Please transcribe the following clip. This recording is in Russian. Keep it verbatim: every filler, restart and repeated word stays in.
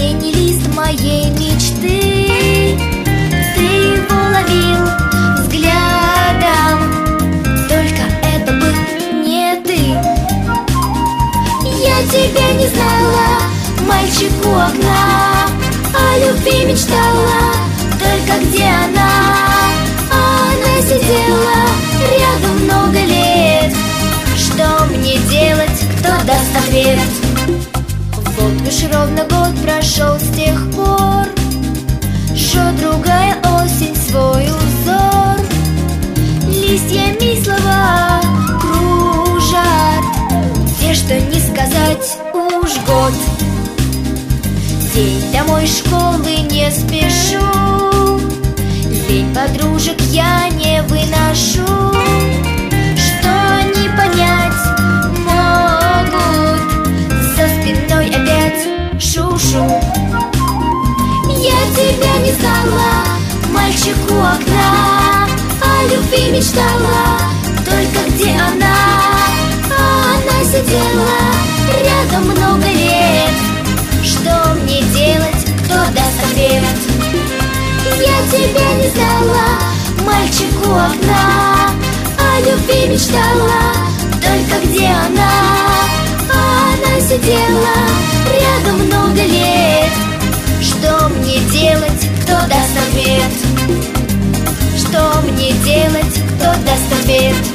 осенний лист моей мечты. Ты его ловил взглядом, только это был не ты. Я тебя не знала, мальчик у окна, о любви мечтала, только где она? Она сидела рядом много лет. Что мне делать, кто даст ответ? Вот уж ровно год прошел с тех пор, жжет другая осень свой узор. Листьями слова кружат, те, что не сказать уж год. День домой из школы не спешу, лень подружек я не выношу. Что они понять могут, за спиной опять шушу. Я тебя не знала, мальчик у окна, о любви мечтала, только где она? Она сидела рядом много лет. Что мне делать, кто даст ответ? Я тебя не знала, мальчик у окна, о любви мечтала, только где она? Она сидела рядом много лет. Что мне делать, кто даст ответ? Что мне делать, кто даст ответ?